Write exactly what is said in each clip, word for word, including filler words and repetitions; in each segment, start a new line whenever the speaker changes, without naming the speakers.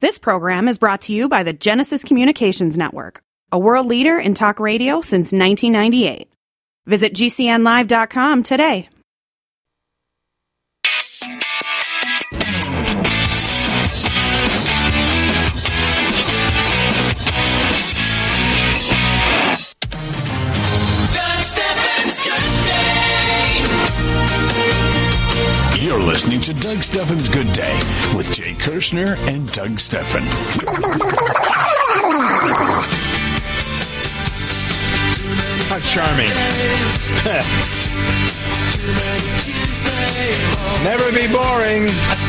This program is brought to you by the Genesis Communications Network, a world leader in talk radio since nineteen ninety-eight. Visit G C N live dot com today.
You're listening to Doug Stephan's Good Day with Jay Kirshner and Doug Stephan.
How charming. Never be boring.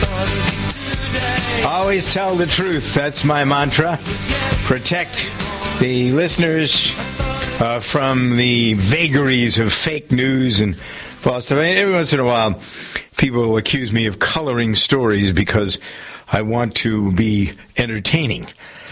Always tell the truth. That's my mantra. Protect the listeners uh, from the vagaries of fake news and false stuff. I mean, every once in a while, people will accuse me of coloring stories because I want to be entertaining.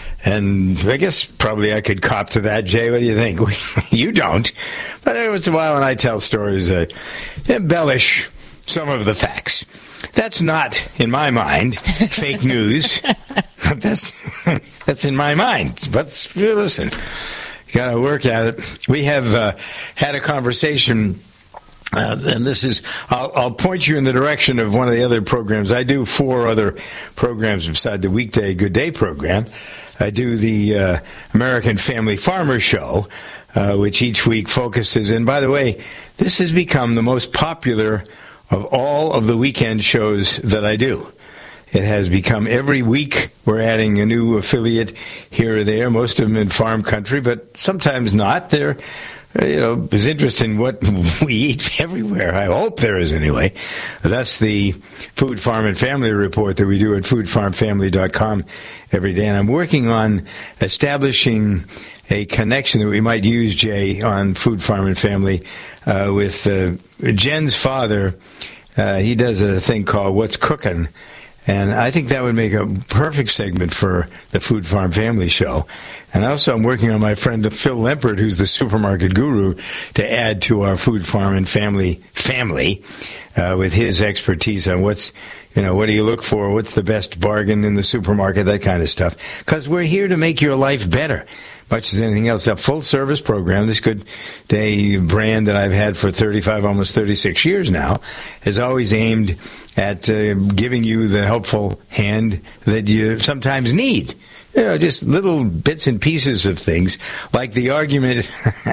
And I guess probably I could cop to that, Jay. What do you think? You don't. But every once in a while when I tell stories, I embellish some of the facts. That's not, in my mind, fake news. That's that's in my mind. But listen, you got to work at it. We have uh, had a conversation. Uh, and this is, I'll, I'll point you in the direction of one of the other programs. I do four other programs beside the weekday Good Day program. I do the uh, American Family Farmer Show, uh, which each week focuses. And by the way, this has become the most popular of all of the weekend shows that I do. It has become every week we're adding a new affiliate here or there, most of them in farm country, but sometimes not. They're You know, there's interest in what we eat everywhere. I hope there is anyway. That's the Food, Farm, and Family Report that we do at food farm family dot com every day. And I'm working on establishing a connection that we might use, Jay, on Food, Farm, and Family uh, with uh, Jen's father. Uh, he does a thing called What's Cooking'. And I think that would make a perfect segment for the Food, Farm, Family Show. And also I'm working on my friend Phil Lempert, who's the supermarket guru, to add to our Food, Farm, and Family family uh, with his expertise on what's, you know, what do you look for, what's the best bargain in the supermarket, that kind of stuff. Because we're here to make your life better, much as anything else. A full-service program, this Good Day brand that I've had for thirty-five, almost thirty-six years now, is always aimed at uh, giving you the helpful hand that you sometimes need. You know, just little bits and pieces of things, like the argument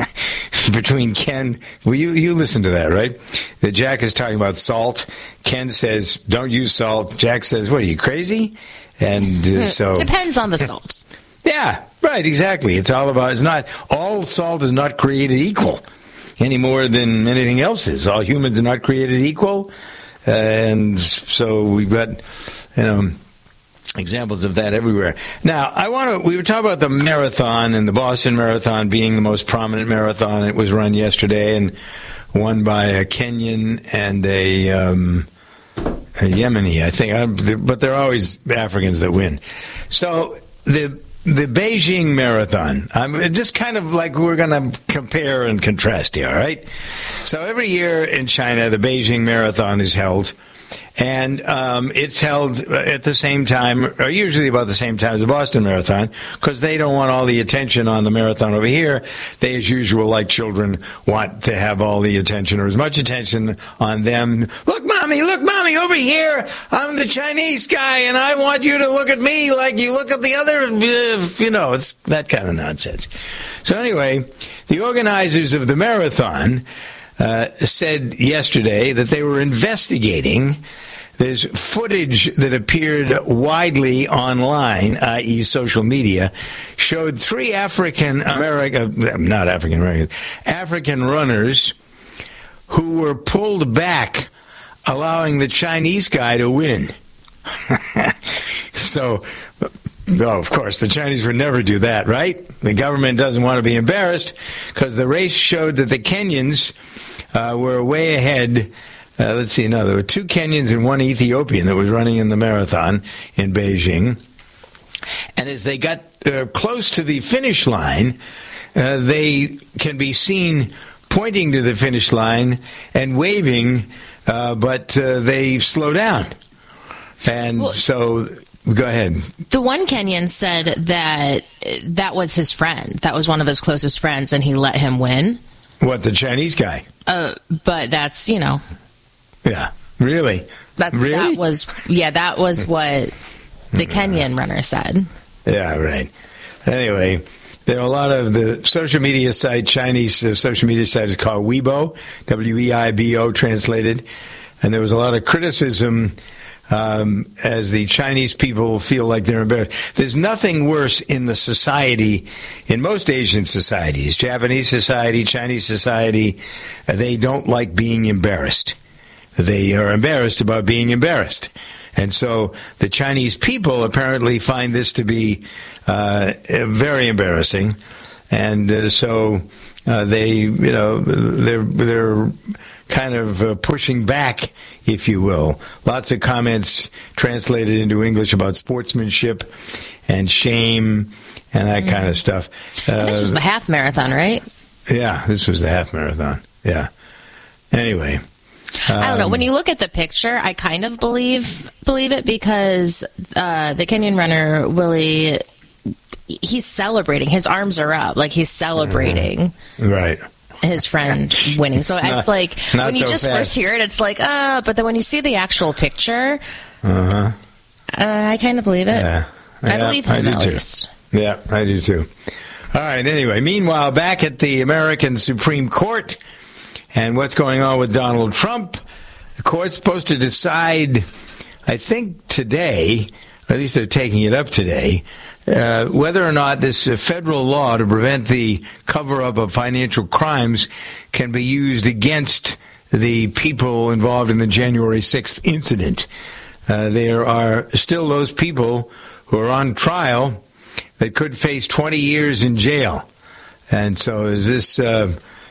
between Ken. Well, you, you listen to that, right? That Jack is talking about salt. Ken says, don't use salt. Jack says, what, are you crazy? And uh, so...
Depends on the salt.
Yeah, right, exactly. It's all about, it's not, all salt is not created equal any more than anything else is. All humans are not created equal. Uh, and so we've got, you know, examples of that everywhere. Now, I want to, we were talking about the marathon and the Boston Marathon being the most prominent marathon. It was run yesterday and won by a Kenyan and a, um, a Yemeni, I think. But they're always Africans that win. So the the Beijing Marathon, I'm just kind of like we're going to compare and contrast here, all right? So every year in China, the Beijing Marathon is held. And um, it's held at the same time, or usually about the same time as the Boston Marathon, because they don't want all the attention on the marathon over here. They, as usual, like children, want to have all the attention, or as much attention on them. Look, Mommy, look, Mommy, over here. I'm the Chinese guy, and I want you to look at me like you look at the other, uh, you know, it's that kind of nonsense. So anyway, the organizers of the marathon Uh, said yesterday that they were investigating. There's footage that appeared widely online, that is social media, showed three African American, not African American, African runners who were pulled back, allowing the Chinese guy to win. So, no, of course, the Chinese would never do that, right? The government doesn't want to be embarrassed because the race showed that the Kenyans uh, were way ahead. Uh, let's see, no, there were two Kenyans and one Ethiopian that was running in the marathon in Beijing. And as they got uh, close to the finish line, uh, they can be seen pointing to the finish line and waving, uh, but uh, they slow down. And
well,
so... go ahead.
The one Kenyan said that that was his friend. That was one of his closest friends, and he let him win.
What, the Chinese guy?
Uh, but that's, you know.
Yeah, really?
That,
really?
that was, yeah, that was what the Kenyan runner said.
Yeah, right. Anyway, there are a lot of the social media site, Chinese uh, social media site is called Weibo, W E I B O translated. And there was a lot of criticism um, as the Chinese people feel like they're embarrassed. There's nothing worse in the society, in most Asian societies, Japanese society, Chinese society, uh, they don't like being embarrassed. They are embarrassed about being embarrassed. And so the Chinese people apparently find this to be uh, very embarrassing. And uh, so uh, they, you know, they're, they're kind of uh, pushing back, if you will. Lots of comments translated into English about sportsmanship and shame and that mm. kind of stuff. Uh,
and this was the half marathon, right?
Yeah, this was the half marathon. Yeah. Anyway. Um,
I don't know. When you look at the picture, I kind of believe believe it because uh, the Kenyan runner, Willie, he's celebrating. His arms are up. Like, he's celebrating.
Right.
His friend winning. So
not,
it's like, when you
so
just
fast.
first hear it, it's like, ah, uh, but then when you see the actual picture,
uh-huh.
uh, I kind of believe it.
Yeah.
I
yeah,
believe him,
I
at
too.
least.
Yeah, I do too. All right, anyway, meanwhile, back at the American Supreme Court and what's going on with Donald Trump, the court's supposed to decide, I think today, or at least they're taking it up today, Uh, whether or not this uh, federal law to prevent the cover-up of financial crimes can be used against the people involved in the January sixth incident. Uh, there are still those people who are on trial that could face twenty years in jail. And so is this uh,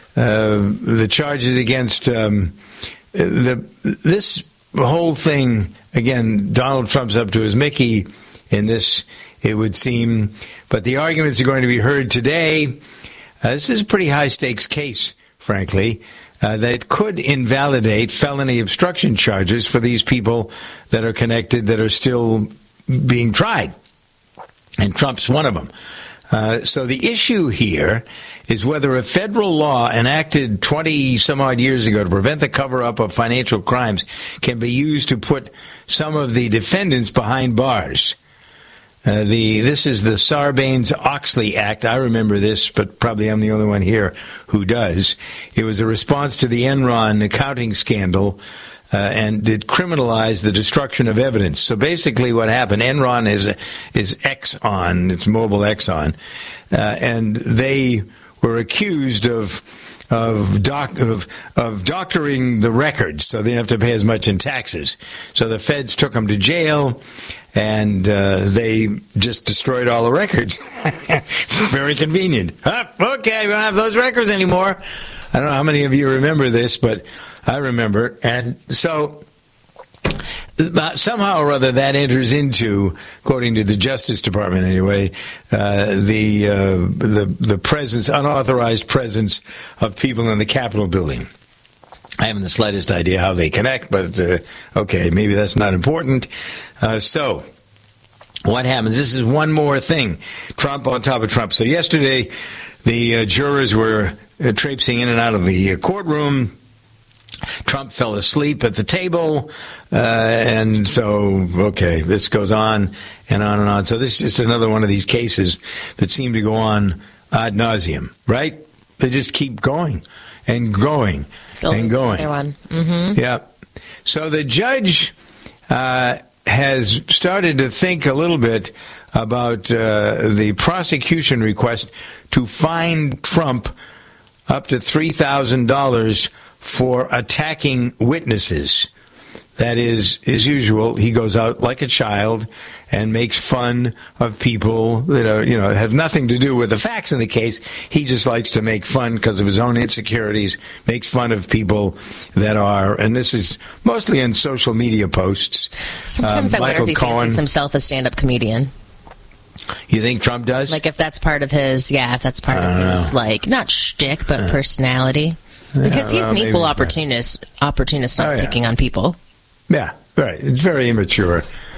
uh, the charges against um, the this whole thing, again, Donald Trump's up to his Mickey in this, it would seem. But the arguments are going to be heard today. Uh, this is a pretty high-stakes case, frankly, uh, that could invalidate felony obstruction charges for these people that are connected, that are still being tried. And Trump's one of them. Uh, so the issue here is whether a federal law enacted twenty-some-odd years ago to prevent the cover-up of financial crimes can be used to put some of the defendants behind bars. Uh, the this is the Sarbanes-Oxley Act. I remember this, but probably I'm the only one here who does. It was a response to the Enron accounting scandal, uh, and it criminalized the destruction of evidence. So basically what happened, Enron is is Exxon, it's Mobil Exxon, uh, and they were accused of of, doc, of of doctoring the records, so they didn't have to pay as much in taxes. So the feds took them to jail, and uh, they just destroyed all the records. Very convenient. Huh? Okay, we don't have those records anymore. I don't know how many of you remember this, but I remember. And so uh, somehow or other that enters into, according to the Justice Department anyway, uh, the, uh, the the presence, unauthorized presence of people in the Capitol building. I haven't the slightest idea how they connect, but uh, okay, maybe that's not important. Uh, so, what happens? This is one more thing. Trump on top of Trump. So yesterday, the uh, jurors were uh, traipsing in and out of the uh, courtroom. Trump fell asleep at the table, uh, and so, okay, this goes on and on and on. So this is another one of these cases that seem to go on ad nauseum, right? They just keep going and going
Still
and going.
One. Mm-hmm.
Yeah. So the judge uh, has started to think a little bit about uh, the prosecution request to fine Trump up to three thousand dollars for attacking witnesses. That is, as usual, he goes out like a child and makes fun of people that are, you know, have nothing to do with the facts in the case. He just likes to make fun because of his own insecurities, makes fun of people that are, and this is mostly in social media posts.
Sometimes um, I wonder if he Cohen, fancies himself a stand-up comedian.
You think Trump does?
Like if that's part of his, yeah, if that's part of his, know. like, not shtick, but uh, personality. Because he's an equal opportunist, opportunist not oh, yeah. picking on people.
Yeah, right. It's very immature.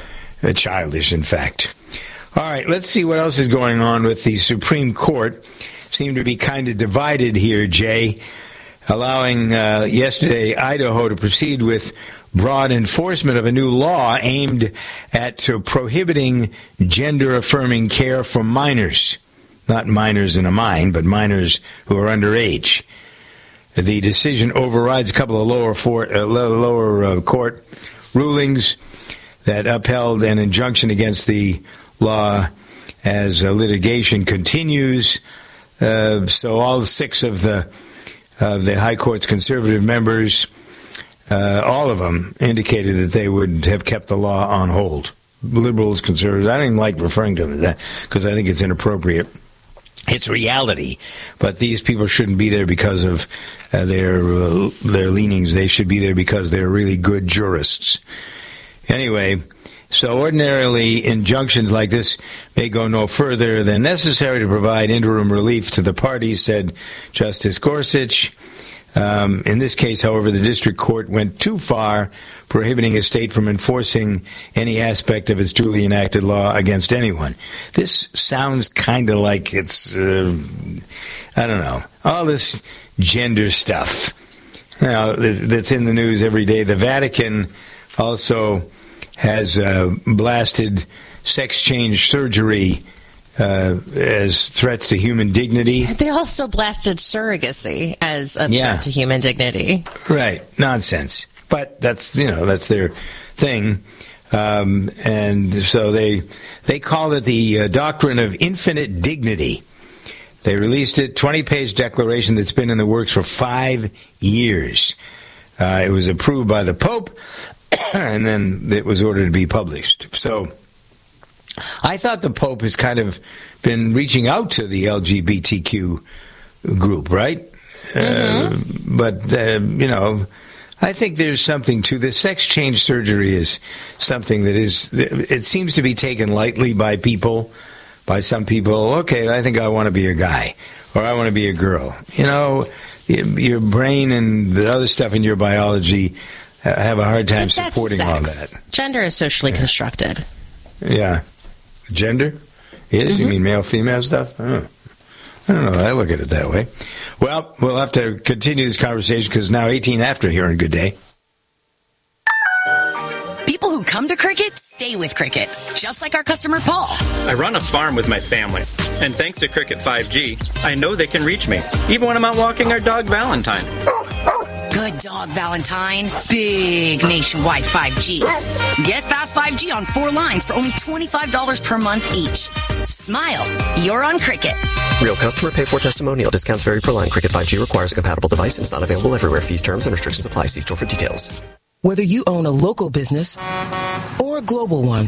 Uh, childish, in fact. All right, let's see what else is going on with the Supreme Court. Seem to be kind of divided here, Jay, allowing uh, yesterday Idaho to proceed with broad enforcement of a new law aimed at uh, prohibiting gender-affirming care for minors. Not minors in a mine, but minors who are underage. The decision overrides a couple of lower, for, uh, lower uh, court rulings that upheld an injunction against the law as uh, litigation continues. Uh, so all six of the of the High Court's conservative members, uh, all of them indicated that they would have kept the law on hold. Liberals, conservatives, I don't even like referring to them as that because I think it's inappropriate. It's reality, but these people shouldn't be there because of uh, their uh, their leanings. They should be there because they're really good jurists. Anyway, so ordinarily injunctions like this may go no further than necessary to provide interim relief to the parties, said Justice Gorsuch. Um, in this case, however, the district court went too far, prohibiting a state from enforcing any aspect of its duly enacted law against anyone. This sounds kind of like it's, uh, I don't know, all this gender stuff, you know, that's in the news every day. The Vatican also has uh, blasted sex change surgery uh, as threats to human dignity.
They also blasted surrogacy as a
yeah.
threat to human dignity.
Right. Nonsense. But that's, you know, that's their thing. Um, and so they they call it the uh, doctrine of infinite dignity. They released it, twenty-page declaration that's been in the works for five years. Uh, it was approved by the Pope, and then it was ordered to be published. So I thought the Pope has kind of been reaching out to the L G B T Q group, right? Mm-hmm. Uh, but, uh, you know, I think there's something to this. Sex change surgery is something that is, it seems to be taken lightly by people, by some people. Okay, I think I want to be a guy, or I want to be a girl. You know, your brain and the other stuff in your biology have a hard time supporting all that.
Gender is socially yeah. constructed.
Yeah. Gender? Is? Mm-hmm. You mean male, female stuff? Oh. I don't know. I look at it that way. Well, we'll have to continue this conversation because now eighteen after here on Good Day.
People who come to Cricket stay with Cricket, just like our customer Paul.
I run a farm with my family, and thanks to Cricket five G, I know they can reach me, even when I'm out walking our dog Valentine.
Good dog, Valentine. Big nationwide five G. Get fast five G on four lines for only twenty-five dollars per month each. Smile. You're on Cricket.
Real customer pay for testimonial. Discounts vary per line. Cricket five G requires a compatible device and is not available everywhere. Fees, terms, and restrictions apply. See store for details.
Whether you own a local business or a global one,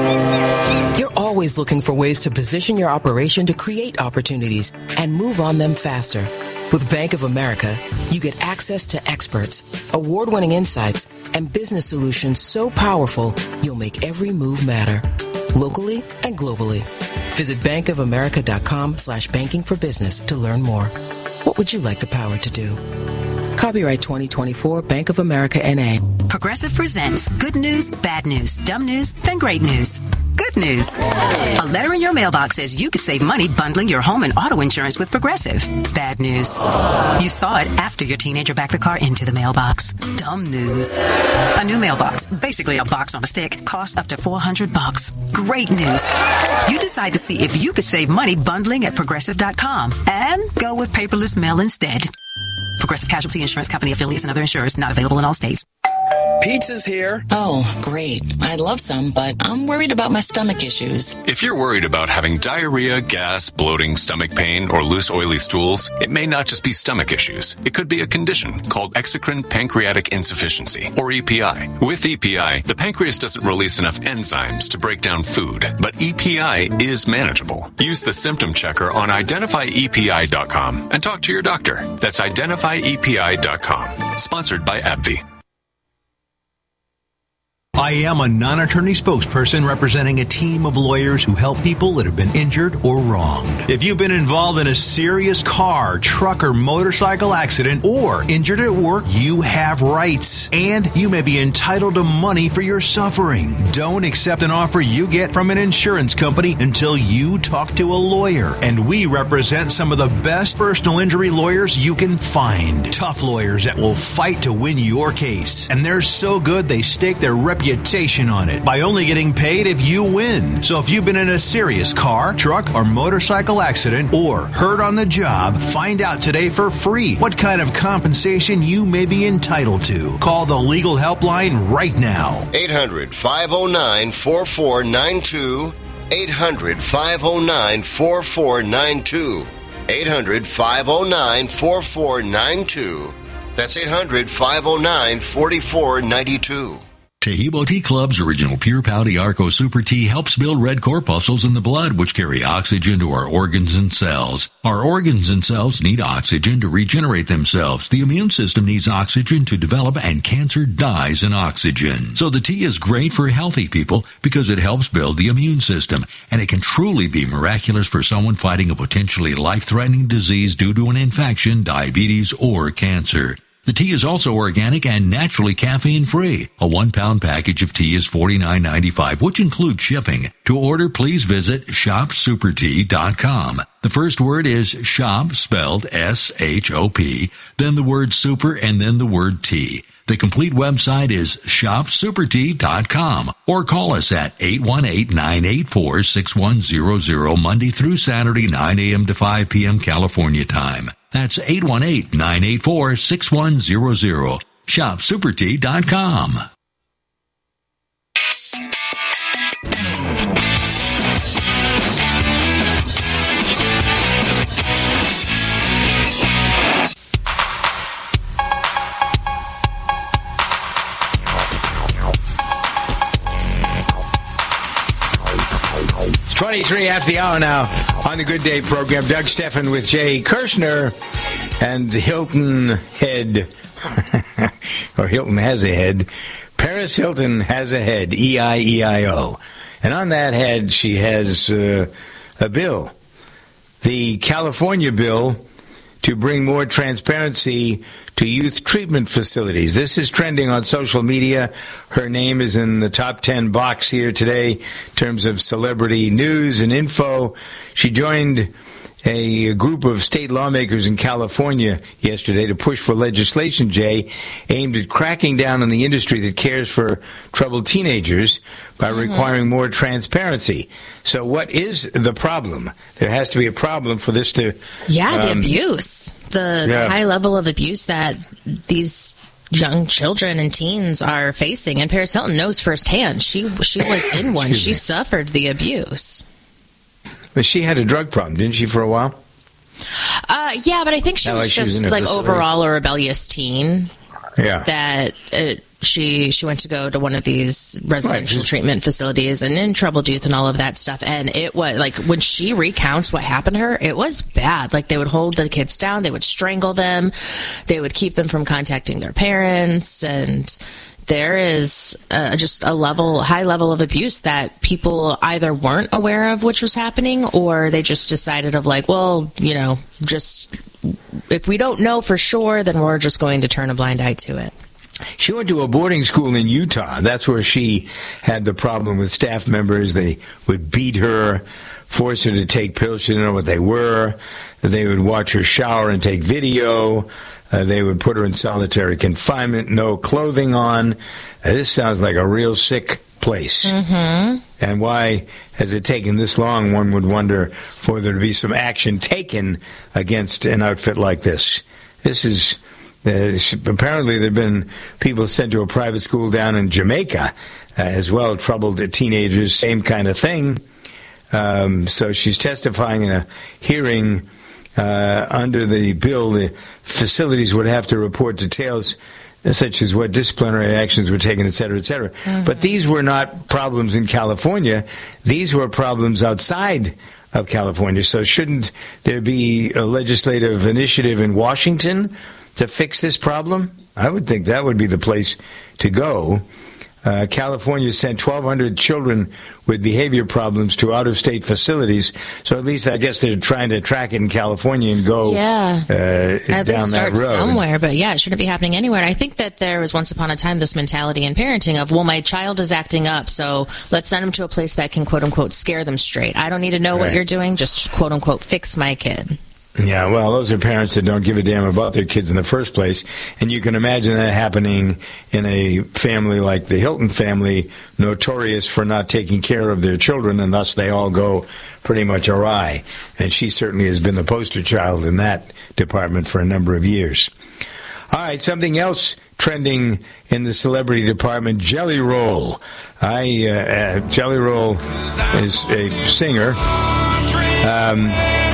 you're always looking for ways to position your operation to create opportunities and move on them faster. With Bank of America, you get access to experts, award-winning insights, and business solutions so powerful, you'll make every move matter, locally and globally. Visit bankofamerica.com slash banking for business to learn more. What would you like the power to do? Copyright twenty twenty-four, Bank of America, N A
Progressive presents good news, bad news, dumb news, then great news. Good news. A letter in your mailbox says you could save money bundling your home and auto insurance with Progressive. Bad news. You saw it after your teenager backed the car into the mailbox. Dumb news. A new mailbox, basically a box on a stick, costs up to four hundred bucks. Great news. You decide to see if you could save money bundling at progressive dot com and go with paperless mail instead. Progressive Casualty Insurance Company affiliates and other insurers not available in all states.
Pizza's here.
Oh, great. I'd love some, but I'm worried about my stomach issues.
If you're worried about having diarrhea, gas, bloating, stomach pain, or loose oily stools, it may not just be stomach issues. It could be a condition called exocrine pancreatic insufficiency, or E P I. With E P I, the pancreas doesn't release enough enzymes to break down food, but E P I is manageable. Use the symptom checker on identify E P I dot com and talk to your doctor. That's identify E P I dot com. Sponsored by AbbVie.
I am a non-attorney spokesperson representing a team of lawyers who help people that have been injured or wronged. If you've been involved in a serious car, truck, or motorcycle accident or injured at work, you have rights, and you may be entitled to money for your suffering. Don't accept an offer you get from an insurance company until you talk to a lawyer, and we represent some of the best personal injury lawyers you can find. Tough lawyers that will fight to win your case, and they're so good they stake their reputation on it by only getting paid if you win. So if you've been in a serious car, truck, or motorcycle accident or hurt on the job, find out today for free what kind of compensation you may be entitled to. Call the legal helpline right now.
eight hundred, five oh nine, four four nine two. eight hundred, five oh nine, four four nine two. eight hundred, five oh nine, four four nine two. That's eight hundred, five oh nine, four four nine two.
Tahibo Tea Club's original Pure Pouty Arco Super Tea helps build red corpuscles in the blood, which carry oxygen to our organs and cells. Our organs and cells need oxygen to regenerate themselves. The immune system needs oxygen to develop, and cancer dies in oxygen. So the tea is great for healthy people because it helps build the immune system, and it can truly be miraculous for someone fighting a potentially life-threatening disease due to an infection, diabetes, or cancer. The tea is also organic and naturally caffeine-free. A one-pound package of tea is forty-nine ninety-five, which includes shipping. To order, please visit shop super tea dot com. The first word is shop, spelled S H O P, then the word super, and then the word tea. The complete website is shop super tea dot com, or call us at eight one eight, nine eight four, six one zero zero Monday through Saturday, nine a.m. to five p.m. California time. That's eight one eight, nine eight four, six one zero zero. shop super tea dot com.
twenty-three after the hour now on the Good Day program. Doug Stephan with Jay Kirshner and Hilton Head, or Hilton has a head. Paris Hilton has a head, E I E I O. And on that head, she has uh, a bill, the California bill to bring more transparency to youth treatment facilities. This is trending on social media. Her name is in the top ten box here today in terms of celebrity news and info. She joined a group of state lawmakers in California yesterday to push for legislation, Jay, aimed at cracking down on the industry that cares for troubled teenagers by mm-hmm. requiring more transparency. So what is the problem? There has to be a problem for this to...
Yeah, the
um,
abuse. The,
yeah.
the high level of abuse that these young children and teens are facing. And Paris Hilton knows firsthand. She, she was in one. She suffered the abuse.
But she had a drug problem, didn't she, for a while?
Uh, yeah, but I think she
Not
was
like she was
just
in a
like
facility.
overall a rebellious teen.
Yeah.
That uh, she she went to go to one of these residential right. treatment facilities and in troubled youth and all of that stuff. And it was like when she recounts what happened to her, it was bad. Like they would hold the kids down, they would strangle them, they would keep them from contacting their parents, and there is uh, just a level, high level of abuse that people either weren't aware of which was happening, or they just decided of like, well, you know, just if we don't know for sure, then we're just going to turn a blind eye to it.
She went to a boarding school in Utah. That's where she had the problem with staff members. They would beat her, force her to take pills. She didn't know what they were. They would watch her shower and take video. Uh, they would put her in solitary confinement, no clothing on. Uh, this sounds like a real sick place.
Mm-hmm.
And why has it taken this long, one would wonder, for there to be some action taken against an outfit like this? This is... Uh, apparently there have been people sent to a private school down in Jamaica uh, as well, troubled teenagers, same kind of thing. Um, so she's testifying in a hearing uh, under the bill. The facilities would have to report details such as what disciplinary actions were taken, et cetera, et cetera. Mm-hmm. But these were not problems in California. These were problems outside of California. So shouldn't there be a legislative initiative in Washington to fix this problem? I would think that would be the place to go. Uh, California sent twelve hundred children with behavior problems to out-of-state facilities. So at least I guess they're trying to track it in California and go
yeah.
uh,
At
down
least start
that road.
somewhere. But yeah, it shouldn't be happening anywhere. And I think that there was once upon a time this mentality in parenting of, well, my child is acting up, so let's send them to a place that can, quote-unquote, scare them straight. I don't need to know
Right.
what you're doing. Just, quote-unquote, fix my kid.
Yeah, well, those are parents that don't give a damn about their kids in the first place. And you can imagine that happening in a family like the Hilton family, notorious for not taking care of their children, and thus they all go pretty much awry. And she certainly has been the poster child in that department for a number of years. All right, something else trending in the celebrity department, Jelly Roll. I, uh, uh, Jelly Roll is a singer. Um...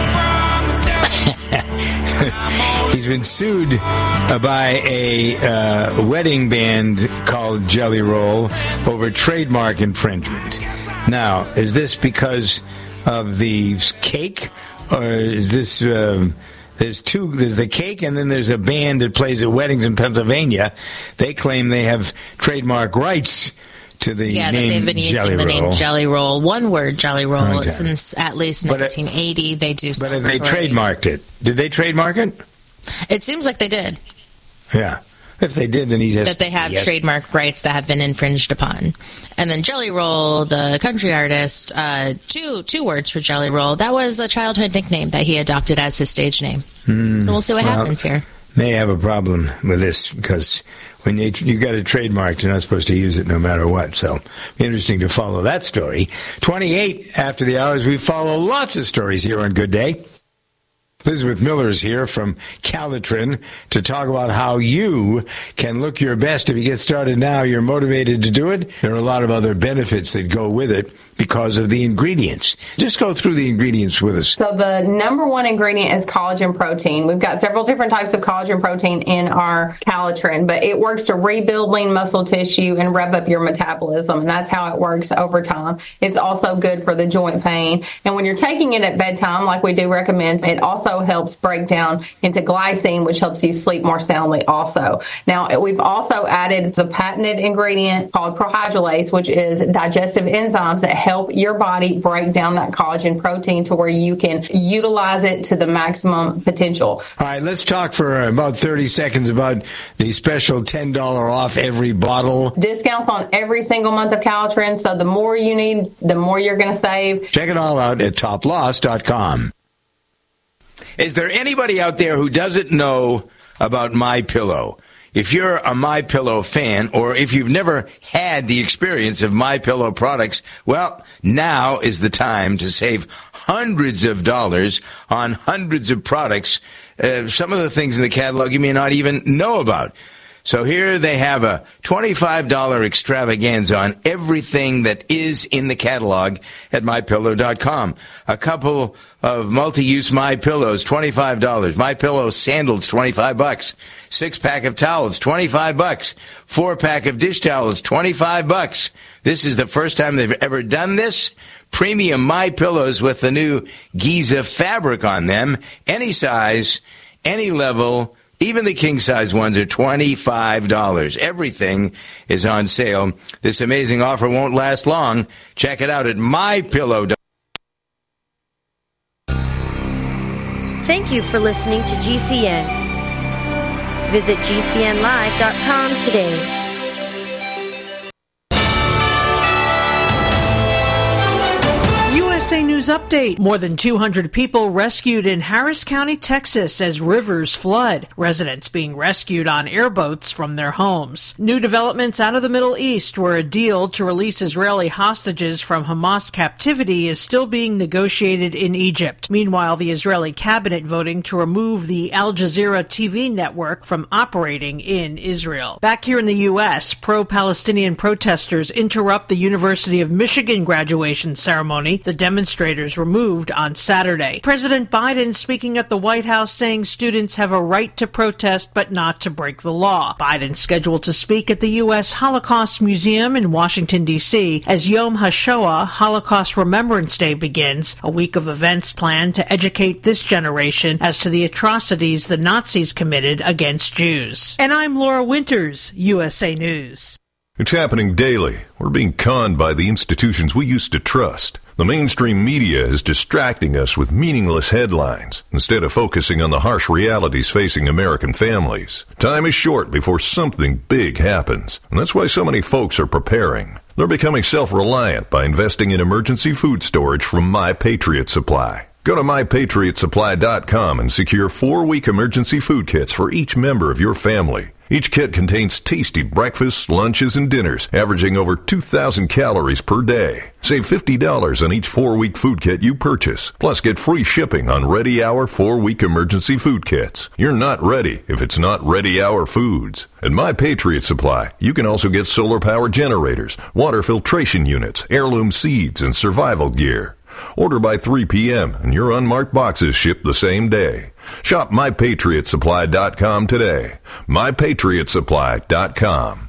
He's been sued by a uh, wedding band called Jelly Roll over trademark infringement. Now, is this because of the cake, or is this... Um, There's two. There's the cake, and then there's a band that plays at weddings in Pennsylvania. They claim they have trademark rights to the
yeah,
name
that they've been using
Jelly
the
Roll.
name Jelly Roll, one word Jelly Roll,
Okay.
since at least
But, uh,
nineteen eighty. They do.
But have they trademarked it? Did they trademark it?
It seems like they did.
Yeah. If they did, then he has
That they have
yes.
trademark rights that have been infringed upon. And then Jelly Roll, the country artist, uh, two two words for Jelly Roll. That was a childhood nickname that he adopted as his stage name.
Hmm.
So we'll see what
Well,
happens here.
May have a problem with this because when you you got it trademarked, you're not supposed to use it no matter what. So, be interesting to follow that story. twenty-eight after the hours, we follow lots of stories here on Good Day. Elizabeth Miller is here from Calitrin to talk about how you can look your best. If you get started now, you're motivated to do it. There are a lot of other benefits that go with it because of the ingredients. Just go through the ingredients with us.
So the number one ingredient is collagen protein. We've got several different types of collagen protein in our Calitrin, but it works to rebuild lean muscle tissue and rev up your metabolism, and that's how it works over time. It's also good for the joint pain. And when you're taking it at bedtime, like we do recommend, it also helps break down into glycine, which helps you sleep more soundly also. Now, we've also added the patented ingredient called prohydrolase, which is digestive enzymes that help your body break down that collagen protein to where you can utilize it to the maximum potential.
All right, let's talk for about thirty seconds about the special ten dollars off every bottle.
Discounts on every single month of Calitrin, so the more you need, the more you're going to save.
Check it all out at top loss dot com. Is there anybody out there who doesn't know about MyPillow? If you're a MyPillow fan, or if you've never had the experience of MyPillow products, well, now is the time to save hundreds of dollars on hundreds of products. Uh, some of the things in the catalog you may not even know about. So here they have a twenty-five dollars extravaganza on everything that is in the catalog at my pillow dot com. A couple of multi-use MyPillows, twenty-five dollars. MyPillow sandals, twenty-five bucks. Six-pack of towels, twenty-five bucks. Four-pack of dish towels, twenty-five bucks. This is the first time they've ever done this. Premium MyPillows with the new Giza fabric on them. Any size, any level. Even the king-size ones are twenty-five dollars. Everything is on sale. This amazing offer won't last long. Check it out at my pillow dot com.
Thank you for listening to G C N. Visit G C N live dot com today.
U S A News Update. More than two hundred people rescued in Harris County, Texas as rivers flood. Residents being rescued on airboats from their homes. New developments out of the Middle East, where a deal to release Israeli hostages from Hamas captivity is still being negotiated in Egypt. Meanwhile, the Israeli cabinet voting to remove the Al Jazeera T V network from operating in Israel. Back here in the U S, pro-Palestinian protesters interrupt the University of Michigan graduation ceremony. The demonstrators were moved on Saturday. President Biden speaking at the White House saying students have a right to protest but not to break the law. Biden scheduled to speak at the U S Holocaust Museum in Washington, D C as Yom HaShoah, Holocaust Remembrance Day, begins, a week of events planned to educate this generation as to the atrocities the Nazis committed against Jews. And I'm Laura Winters, U S A News.
It's happening daily. We're being conned by the institutions we used to trust. The mainstream media is distracting us with meaningless headlines instead of focusing on the harsh realities facing American families. Time is short before something big happens, and that's why so many folks are preparing. They're becoming self-reliant by investing in emergency food storage from My Patriot Supply. Go to my patriot supply dot com and secure four-week emergency food kits for each member of your family. Each kit contains tasty breakfasts, lunches, and dinners, averaging over two thousand calories per day. Save fifty dollars on each four-week food kit you purchase. Plus, get free shipping on Ready Hour four-week emergency food kits. You're not ready if it's not Ready Hour Foods. At My Patriot Supply, you can also get solar-powered generators, water filtration units, heirloom seeds, and survival gear. Order by three p.m. and your unmarked boxes ship the same day. Shop my patriot supply dot com today. my patriot supply dot com.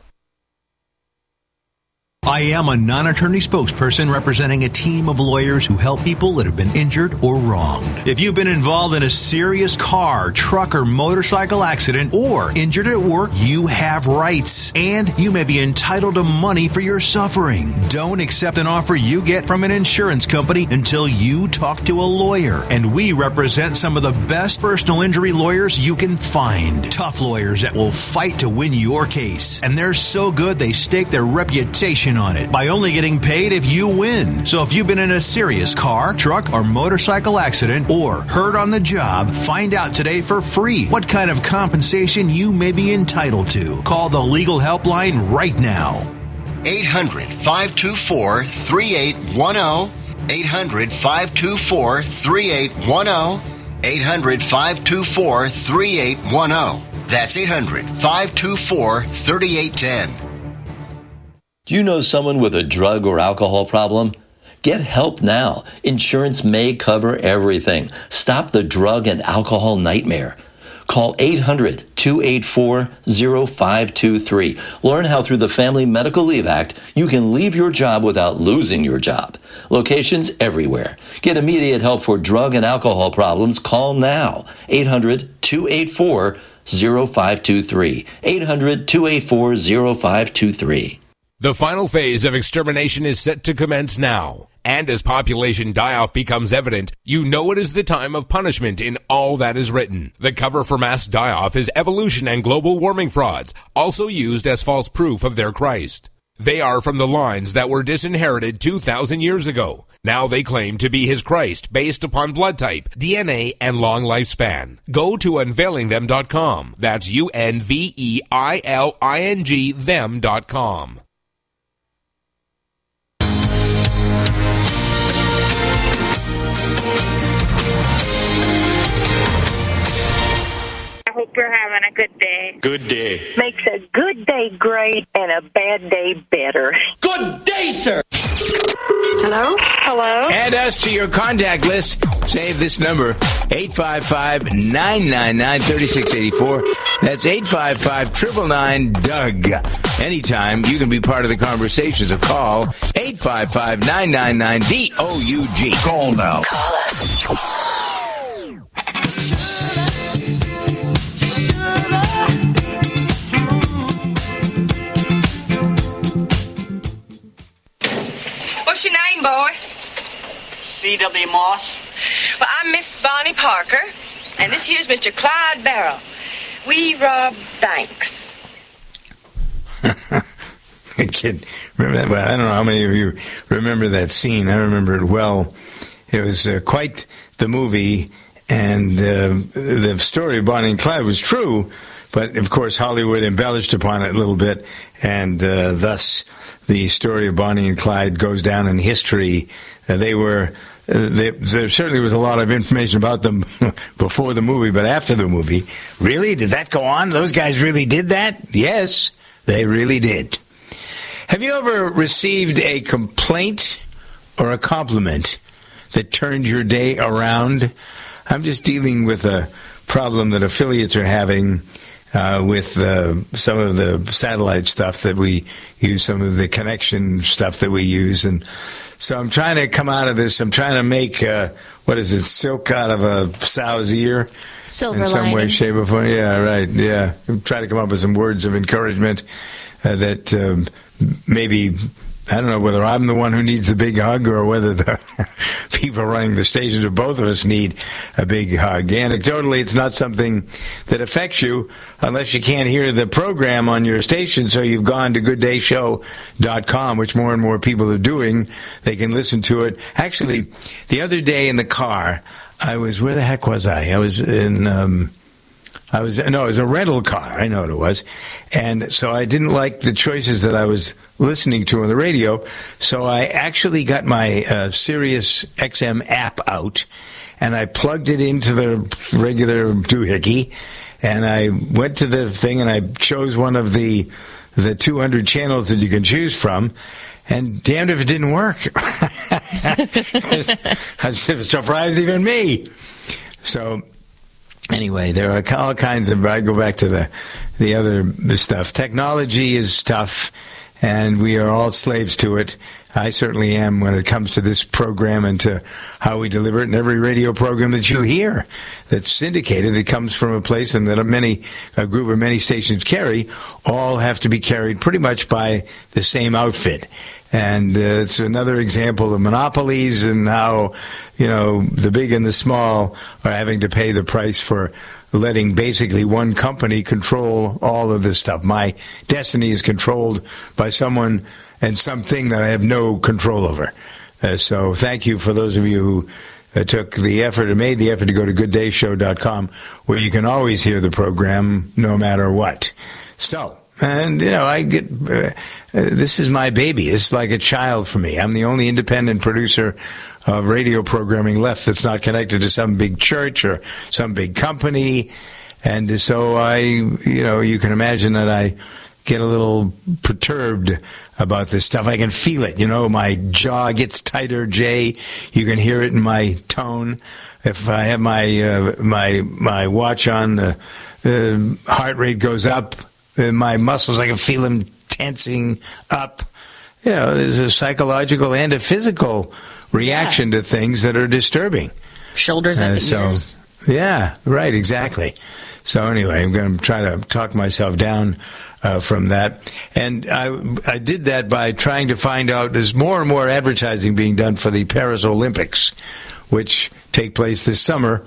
I am a non-attorney spokesperson representing a team of lawyers who help people that have been injured or wronged. If you've been involved in a serious car, truck, or motorcycle accident or injured at work, you have rights, and you may be entitled to money for your suffering. Don't accept an offer you get from an insurance company until you talk to a lawyer, and we represent some of the best personal injury lawyers you can find. Tough lawyers that will fight to win your case, and they're so good they stake their reputation on it by only getting paid if you win. So if you've been in a serious car, truck, or motorcycle accident or hurt on the job, find out today for free what kind of compensation you may be entitled to. Call the legal helpline right now.
eight hundred, five two four, three eight one zero. eight hundred, five two four, three eight one zero. eight hundred, five two four, three eight one zero. That's eight hundred, five two four, three eight one zero.
Do you know someone with a drug or alcohol problem? Get help now. Insurance may cover everything. Stop the drug and alcohol nightmare. Call eight hundred, two eight four, zero five two three. Learn how through the Family Medical Leave Act you can leave your job without losing your job. Locations everywhere. Get immediate help for drug and alcohol problems. Call now. eight hundred, two eight four, zero five two three. eight hundred, two eight four, zero five two three.
The final phase of extermination is set to commence now. And as population die-off becomes evident, you know it is the time of punishment in all that is written. The cover for mass die-off is evolution and global warming frauds, also used as false proof of their Christ. They are from the lines that were disinherited two thousand years ago. Now they claim to be his Christ based upon blood type, D N A, and long lifespan. Go to unveiling them dot com. That's U N V E I L I N G them dot com.
I hope you're having a good day.
Good day.
Makes a good day great and a bad day better.
Good day, sir.
Hello? Hello?
Add us to your contact list. Save this number, eight five five, nine nine nine, three six eight four. That's eight five five, nine nine nine, D O U G. Anytime, you can be part of the conversation, so call eight five five, nine nine nine, D O U G. Call now.
Call us.
What's your name, boy?
C W. Moss.
Well, I'm Miss Bonnie Parker, and this here's Mister Clyde Barrow. We rob banks.
I can't remember that. Well, I don't know how many of you remember that scene. I remember it well. It was uh, quite the movie, and uh, the story of Bonnie and Clyde was true, but, of course, Hollywood embellished upon it a little bit, and uh, thus the story of Bonnie and Clyde goes down in history. Uh, they were... Uh, they, there certainly was a lot of information about them before the movie, but after the movie, really? Did that go on? Those guys really did that? Yes, they really did. Have you ever received a complaint or a compliment that turned your day around? I'm just dealing with a problem that affiliates are having uh, with uh, some of the satellite stuff that we use, some of the connection stuff that we use, and so I'm trying to come out of this. I'm trying to make, uh, what is it, silk out of a sow's ear?
Silver
in some
lining.
way, shape, or form. Yeah, right, yeah. I'm trying to come up with some words of encouragement uh, that um, maybe, I don't know whether I'm the one who needs the big hug or whether the people running the stations or both of us need a big hug. Anecdotally, it's not something that affects you unless you can't hear the program on your station, so you've gone to good day show dot com, which more and more people are doing. They can listen to it. Actually, the other day in the car, I was, where the heck was I? I was in... Um, I was no, it was a rental car. I know what it was, and so I didn't like the choices that I was listening to on the radio. So I actually got my uh, Sirius X M app out, and I plugged it into the regular doohickey, and I went to the thing and I chose one of the the two hundred channels that you can choose from. And damned if it didn't work. I was surprised even me. So. Anyway, there are all kinds of, I go back to the the other stuff. Technology is tough, and we are all slaves to it. I certainly am when it comes to this program and to how we deliver it. And every radio program that you hear that's syndicated, it comes from a place and that many, a group of many stations carry, all have to be carried pretty much by the same outfit. And uh, it's another example of monopolies and how, you know, the big and the small are having to pay the price for letting basically one company control all of this stuff. My destiny is controlled by someone and something that I have no control over. Uh, so thank you for those of you who uh, took the effort and made the effort to go to good day show dot com, where you can always hear the program no matter what. So... And, you know, I get, uh, uh, this is my baby. It's like a child for me. I'm the only independent producer of radio programming left that's not connected to some big church or some big company. And so I, you know, you can imagine that I get a little perturbed about this stuff. I can feel it. You know, my jaw gets tighter, Jay. You can hear it in my tone. If I have my, uh, my, my watch on, the uh, heart rate goes up. In my muscles, I can feel them tensing up. You know, there's a psychological and a physical reaction yeah. to things that are disturbing.
Shoulders and uh, the
so,
ears.
Yeah, right, exactly. So anyway, I'm going to try to talk myself down uh, from that. And I, I did that by trying to find out, there's more and more advertising being done for the Paris Olympics, which take place this summer.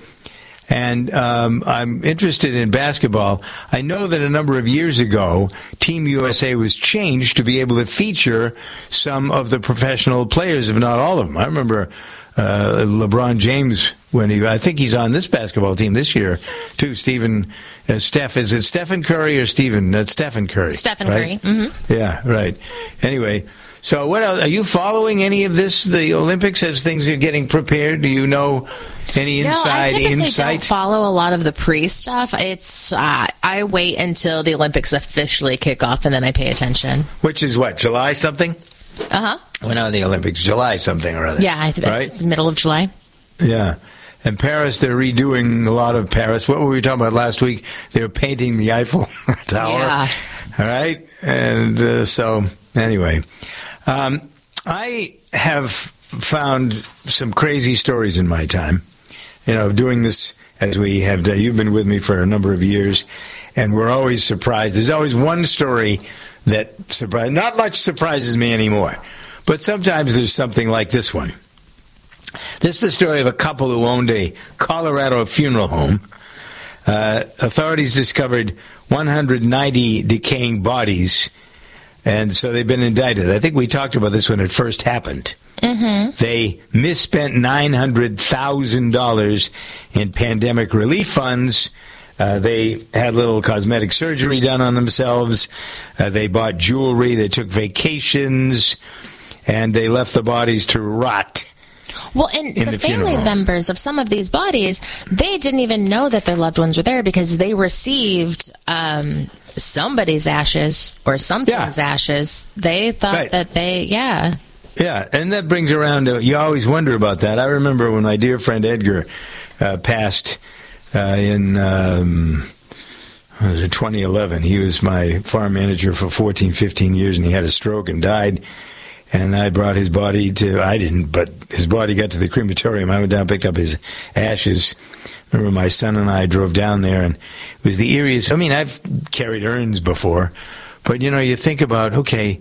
And um, I'm interested in basketball. I know that a number of years ago, Team U S A was changed to be able to feature some of the professional players, if not all of them. I remember uh, LeBron James, when he, I think he's on this basketball team this year, too. Stephen, uh, Steph, is it Stephen Curry or Stephen? That's Stephen Curry.
Stephen
right?
Curry. Mm-hmm.
Yeah, right. Anyway. So what else? Are you following any of this, the Olympics, as things are getting prepared? Do you know any inside
no, I typically
insight?
don't follow a lot of the pre-stuff. It's uh, I wait until the Olympics officially kick off, and then I pay attention.
Which is what, July something?
Uh-huh.
When are the Olympics? July something or other.
Yeah, I think
right?
It's the middle of July.
Yeah. And Paris, they're redoing a lot of Paris. What were we talking about last week? They were painting the Eiffel Tower.
Yeah.
All right? And uh, so, anyway. Um, I have found some crazy stories in my time. You know, doing this as we have done. You've been with me for a number of years, and we're always surprised. There's always one story that surprised. Not much surprises me anymore, but sometimes there's something like this one. This is the story of a couple who owned a Colorado funeral home. Uh, authorities discovered one hundred ninety decaying bodies. And so they've been indicted. I think we talked about this when it first happened.
Mm-hmm.
They misspent nine hundred thousand dollars in pandemic relief funds. Uh, they had little cosmetic surgery done on themselves. Uh, they bought jewelry. They took vacations. And they left the bodies to rot.
Well, and
in
the,
the
family members of some of these bodies, they didn't even know that their loved ones were there because they received um, somebody's ashes or something's yeah. ashes. They thought right. that they, yeah.
Yeah, and that brings around, to, you always wonder about that. I remember when my dear friend Edgar uh, passed uh, in, um, what was it, twenty eleven. He was my farm manager for fourteen, fifteen years, and he had a stroke and died. And I brought his body to, I didn't, but his body got to the crematorium. I went down, picked up his ashes. Remember my son and I drove down there, and it was the eeriest. I mean, I've carried urns before, but, you know, you think about, okay,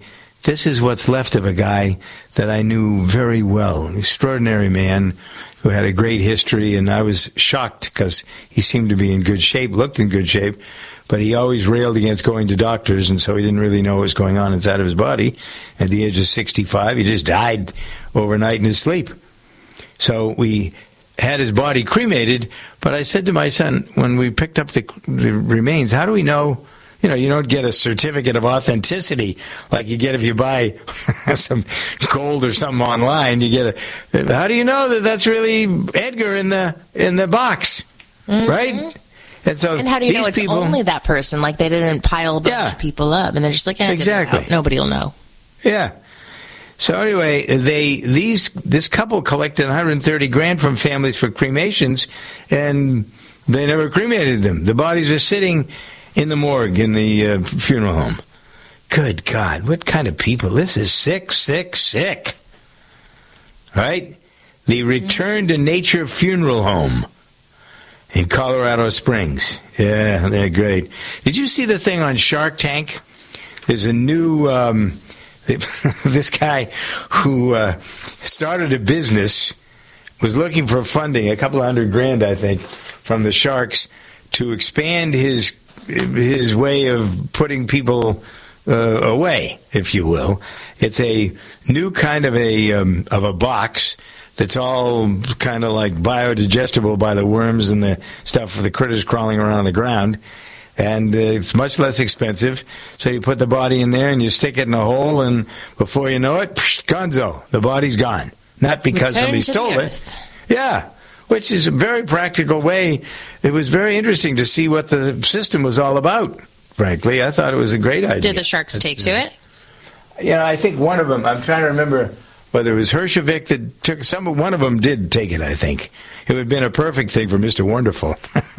this is what's left of a guy that I knew very well, an extraordinary man who had a great history, and I was shocked because he seemed to be in good shape, looked in good shape, but he always railed against going to doctors, and so he didn't really know what was going on inside of his body. At the age of sixty-five, he just died overnight in his sleep. So we had his body cremated, but I said to my son, when we picked up the, the remains, how do we know? You know, you don't get a certificate of authenticity like you get if you buy some gold or something online. You get a. How do you know that that's really Edgar in the in the box, mm-hmm. right? And so,
and how do you
these
know it's
people,
only that person? Like they didn't pile a bunch
yeah.
of people up, and they're just like, eh,
exactly.
Nobody will know.
Yeah. So anyway, they these this couple collected one hundred thirty grand from families for cremations, and they never cremated them. The bodies are sitting in the morgue in the uh, funeral home. Good God, what kind of people? This is sick, sick, sick. Right? The Return to Nature Funeral Home in Colorado Springs. Yeah, they're great. Did you see the thing on Shark Tank? There's a new... Um, this guy who uh, started a business was looking for funding, a couple of hundred grand, I think, from the sharks to expand his his way of putting people uh, away, if you will. It's a new kind of a um, of a box that's all kind of like biodigestible by the worms and the stuff for the critters crawling around on the ground. And uh, it's much less expensive. So you put the body in there and you stick it in a hole, and before you know it, psh, gonzo, the body's gone. Not because
Return
somebody stole it. Yeah, which is a very practical way. It was very interesting to see what the system was all about, frankly. I thought it was a great idea.
Did the sharks take to it?
You know, I think one of them, I'm trying to remember whether it was Hershovik that took, some, one of them did take it, I think. It would have been a perfect thing for Mister Wonderful.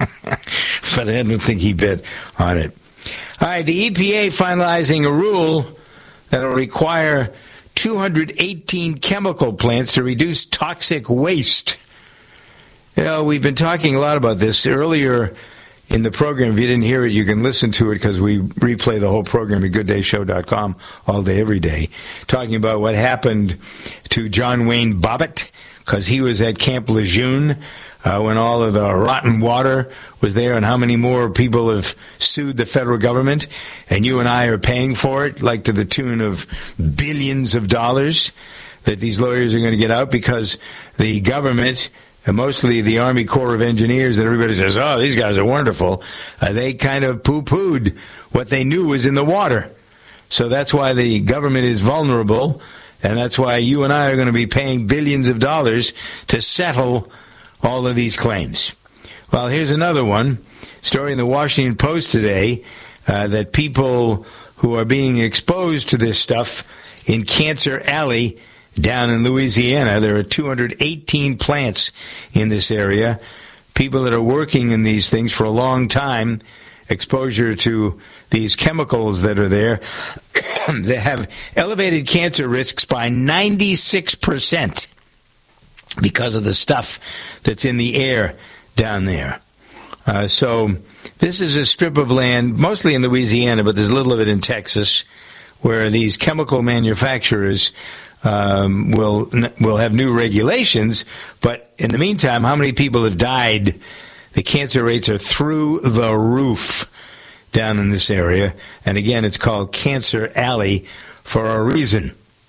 But I don't think he bid on it. All right, the E P A finalizing a rule that will require two hundred eighteen chemical plants to reduce toxic waste. You know, we've been talking a lot about this earlier in the program. If you didn't hear it, you can listen to it because we replay the whole program at good day show dot com all day, every day, talking about what happened to John Wayne Bobbitt because he was at Camp Lejeune uh, when all of the rotten water was there, and how many more people have sued the federal government, and you and I are paying for it, like to the tune of billions of dollars that these lawyers are going to get out because the government, and mostly the Army Corps of Engineers, that everybody says, oh, these guys are wonderful, uh, they kind of poo-pooed what they knew was in the water. So that's why the government is vulnerable, and that's why you and I are going to be paying billions of dollars to settle all of these claims. Well, here's another one. Story in the Washington Post today uh, that people who are being exposed to this stuff in Cancer Alley down in Louisiana, there are two hundred eighteen plants in this area. People that are working in these things for a long time, exposure to these chemicals that are there, they have elevated cancer risks by ninety-six percent because of the stuff that's in the air down there. Uh, so this is a strip of land, mostly in Louisiana, but there's a little of it in Texas, where these chemical manufacturers um, will will have new regulations. But in the meantime, how many people have died? The cancer rates are through the roof down in this area. And again, it's called Cancer Alley for a reason.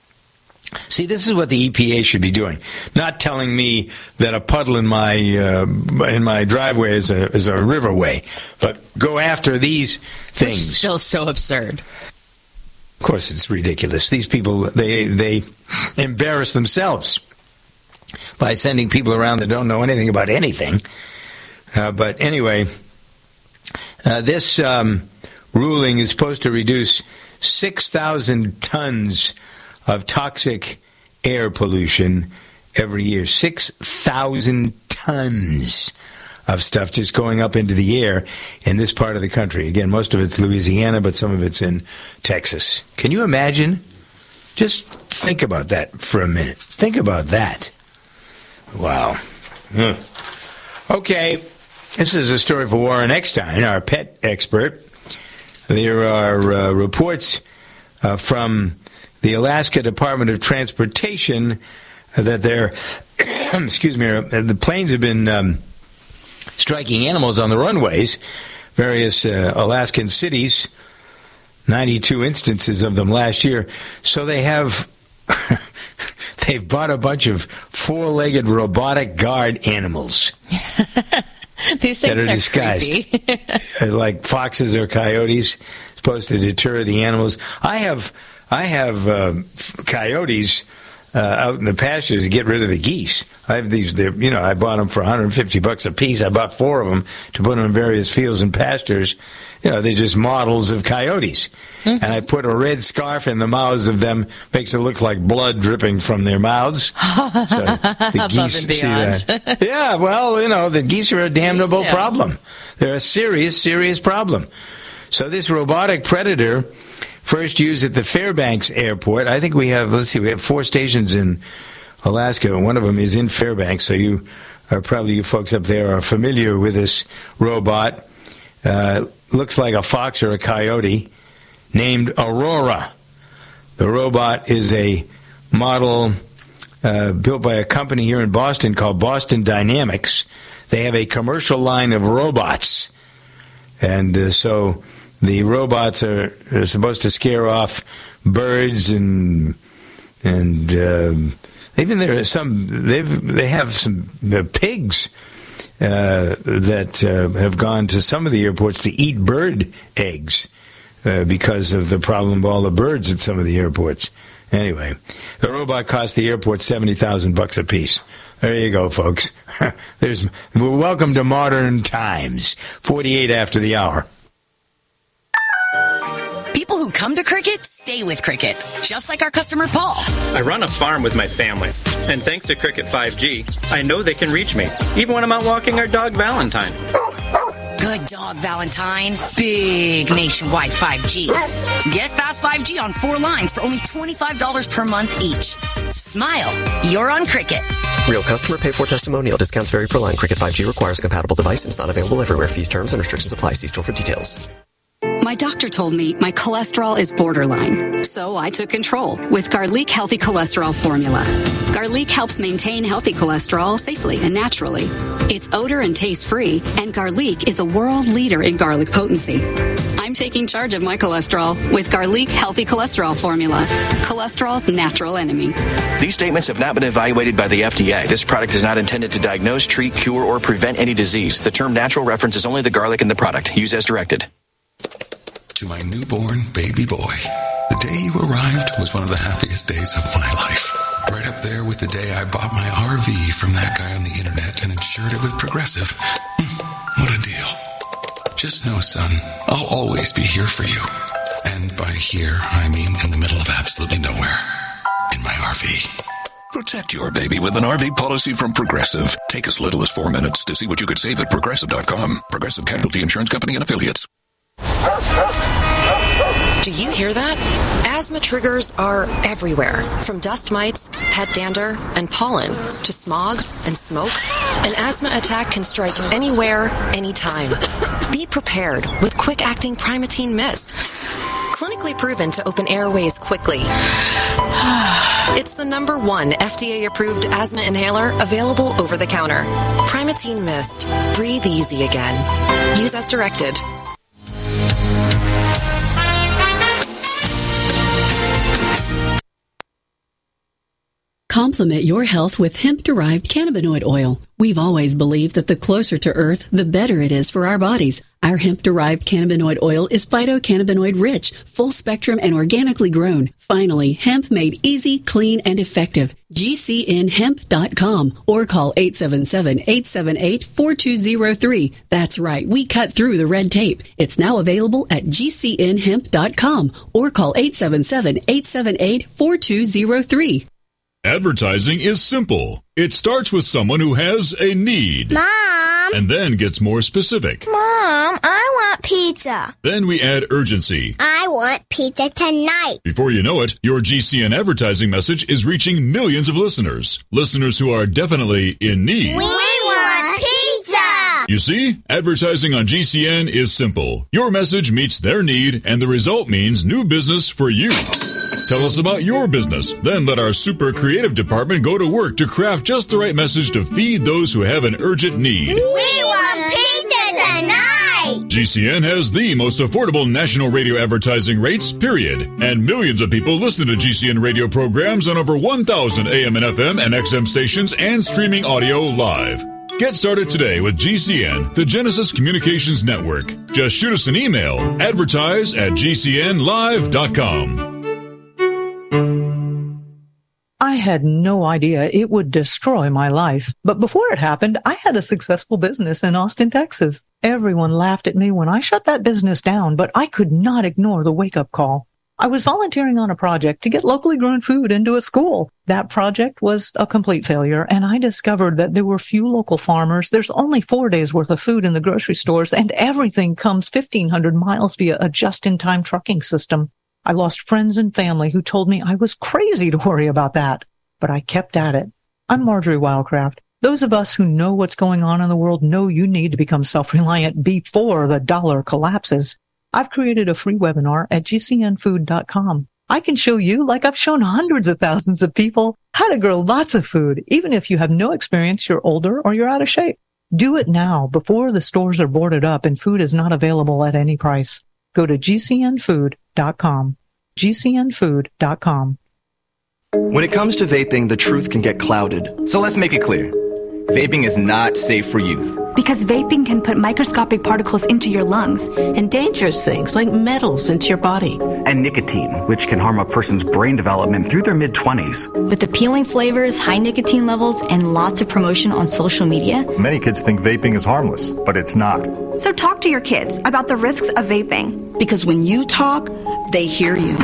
See, this is what the E P A should be doing. Not telling me that a puddle in my uh, in my driveway is a is a riverway, but go after these things.
Which is still so absurd.
Of course, it's ridiculous. These people, they they embarrass themselves by sending people around that don't know anything about anything. Uh, but anyway, uh, this um, ruling is supposed to reduce six thousand tons of toxic air pollution every year. six thousand tons of stuff just going up into the air in this part of the country. Again, most of it's Louisiana, but some of it's in Texas. Can you imagine? Just think about that for a minute. Think about that. Wow. Ugh. Okay, this is a story for Warren Eckstein, our pet expert. There are uh, reports uh, from the Alaska Department of Transportation uh, that they're, excuse me, uh, the planes have been um, striking animals on the runways, various uh, Alaskan cities, ninety-two instances of them last year. So they have, they've bought a bunch of four-legged robotic guard animals.
These things
that are,
are
disguised
creepy.
like foxes or coyotes, supposed to deter the animals. I have I have uh, coyotes uh, out in the pastures to get rid of the geese. I have these, you know, I bought them for one hundred fifty bucks a piece. I bought four of them to put them in various fields and pastures. You know, they're just models of coyotes. Mm-hmm. And I put a red scarf in the mouths of them, makes it look like blood dripping from their mouths. So the geese see that. Yeah, well, you know, the geese are a damnable problem. They're a serious, serious problem. So this robotic predator, first used at the Fairbanks Airport. I think we have, let's see, we have four stations in Alaska, and one of them is in Fairbanks. So you are probably, you folks up there are familiar with this robot. Uh, looks like a fox or a coyote, named Aurora. The robot is a model uh, built by a company here in Boston called Boston Dynamics. They have a commercial line of robots. And uh, so the robots are, are supposed to scare off birds and and uh, even there are some they've they have some uh, pigs uh, that uh, have gone to some of the airports to eat bird eggs uh, because of the problem of all the birds at some of the airports. Anyway, the robot cost the airport seventy thousand bucks a piece. There you go, folks. There's welcome to modern times. Forty-eight after the hour.
People who come to Cricket stay with Cricket, just like our customer Paul.
I run a farm with my family, and thanks to Cricket five G, I know they can reach me, even when I'm out walking our dog Valentine.
Good dog, Valentine. Big nationwide five G. Get fast five G on four lines for only twenty-five dollars per month each. Smile. You're on Cricket.
Real customer pay for testimonial. Discounts vary per line. Cricket five G requires a compatible device and is not available everywhere. Fees, terms, and restrictions apply. See store for details.
My doctor told me my cholesterol is borderline, so I took control with Garlic Healthy Cholesterol Formula. Garlic helps maintain healthy cholesterol safely and naturally. It's odor and taste free, and Garlic is a world leader in garlic potency. I'm taking charge of my cholesterol with Garlic Healthy Cholesterol Formula, cholesterol's natural enemy.
These statements have not been evaluated by the F D A. This product is not intended to diagnose, treat, cure, or prevent any disease. The term natural references only the garlic in the product. Use as directed.
To my newborn baby boy, the day you arrived was one of the happiest days of my life. Right up there with the day I bought my R V from that guy on the internet and insured it with Progressive. What a deal. Just know, son, I'll always be here for you. And by here, I mean in the middle of absolutely nowhere. In my R V.
Protect your baby with an R V policy from Progressive. Take as little as four minutes to see what you could save at Progressive dot com. Progressive Casualty Insurance Company and Affiliates.
Do you hear that? Asthma triggers are everywhere, from dust mites, pet dander, and pollen, to smog and smoke. An asthma attack can strike anywhere, anytime. Be prepared with quick-acting Primatene Mist. Clinically proven to open airways quickly. It's the number one F D A-approved asthma inhaler available over the counter. Primatene Mist. Breathe easy again. Use as directed.
Complement your health with hemp-derived cannabinoid oil. We've always believed that the closer to Earth, the better it is for our bodies. Our hemp-derived cannabinoid oil is phytocannabinoid-rich, full-spectrum, and organically grown. Finally, hemp made easy, clean, and effective. G C N hemp dot com or call eight seven seven, eight seven eight, four two zero three. That's right, we cut through the red tape. It's now available at G C N hemp dot com or call eight seven seven, eight seven eight, four two zero three.
Advertising is simple. It starts with someone who has a need.
Mom!
And then gets more specific.
Mom, I want pizza.
Then we add urgency.
I want pizza tonight.
Before you know it, your G C N advertising message is reaching millions of listeners. Listeners who are definitely in need.
We want pizza!
You see, advertising on G C N is simple. Your message meets their need, and the result means new business for you. Tell us about your business. Then let our super creative department go to work to craft just the right message to feed those who have an urgent need.
We want pizza tonight!
G C N has the most affordable national radio advertising rates, period. And millions of people listen to G C N radio programs on over one thousand A M and F M and X M stations and streaming audio live. Get started today with G C N, the Genesis Communications Network. Just shoot us an email, advertise at G C N live dot com.
I had no idea it would destroy my life. But before it happened, I had a successful business in Austin, Texas. Everyone laughed at me when I shut that business down, but I could not ignore the wake-up call. I was volunteering on a project to get locally grown food into a school. That project was a complete failure, and I discovered that there were few local farmers. There's only four days worth of food in the grocery stores, and everything comes fifteen hundred miles via a just-in-time trucking system. I lost friends and family who told me I was crazy to worry about that, but I kept at it. I'm Marjorie Wildcraft. Those of us who know what's going on in the world know you need to become self-reliant before the dollar collapses. I've created a free webinar at G C N food dot com. I can show you, like I've shown hundreds of thousands of people, how to grow lots of food, even if you have no experience, you're older, or you're out of shape. Do it now before the stores are boarded up and food is not available at any price. Go to G C N food dot com. G C N food dot com.
When it comes to vaping, the truth can get clouded. So let's make it clear. Vaping is not safe for youth.
Because vaping can put microscopic particles into your lungs.
And dangerous things like metals into your body.
And nicotine, which can harm a person's brain development through their mid-twenties.
With appealing flavors, high nicotine levels, and lots of promotion on social media.
Many kids think vaping is harmless, but it's not.
So talk to your kids about the risks of vaping.
Because when you talk, they hear you.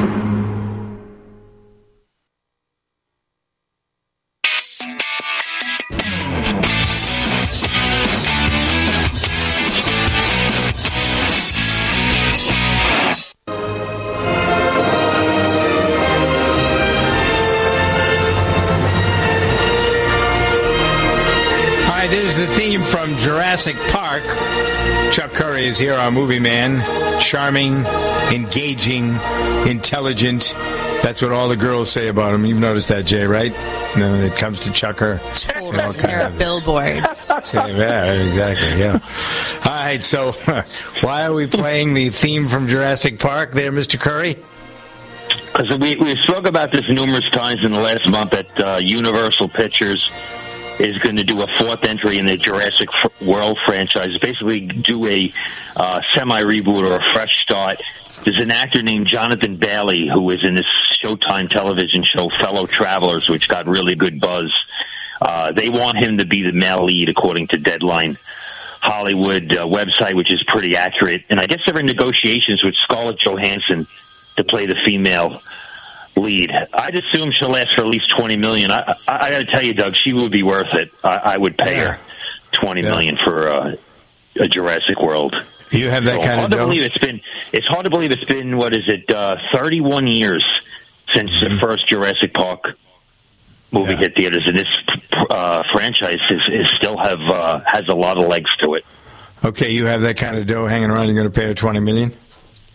There's the theme from Jurassic Park. Chuck Curry is here, our movie man. Charming, engaging, intelligent. That's what all the girls say about him. You've noticed that, Jay, right? When it comes to Chucker.
Total there are billboards.
Yeah, exactly, yeah. All right, so why are we playing the theme from Jurassic Park there, Mister Curry?
Because we, we spoke about this numerous times in the last month that uh, Universal Pictures is going to do a fourth entry in the Jurassic World franchise, basically do a uh, semi-reboot or a fresh start. There's an actor named Jonathan Bailey who was in this Showtime television show, Fellow Travelers, which got really good buzz. Uh, they want him to be the male lead, according to Deadline Hollywood uh, website, which is pretty accurate. And I guess they're in negotiations with Scarlett Johansson to play the female lead. I'd assume she'll ask for at least twenty million dollars. I, I, I got to tell you, Doug, she would be worth it. I, I would pay yeah. her twenty million dollars for uh, a Jurassic World.
You have that
so
kind
hard
of
to believe it's been. It's hard to believe it's been. What is it? Uh, Thirty-one years since mm-hmm. the first Jurassic Park movie yeah. hit theaters, and this uh, franchise is, is still have uh, has a lot of legs to it.
Okay, you have that kind of dough hanging around. You're going to pay her twenty million dollars?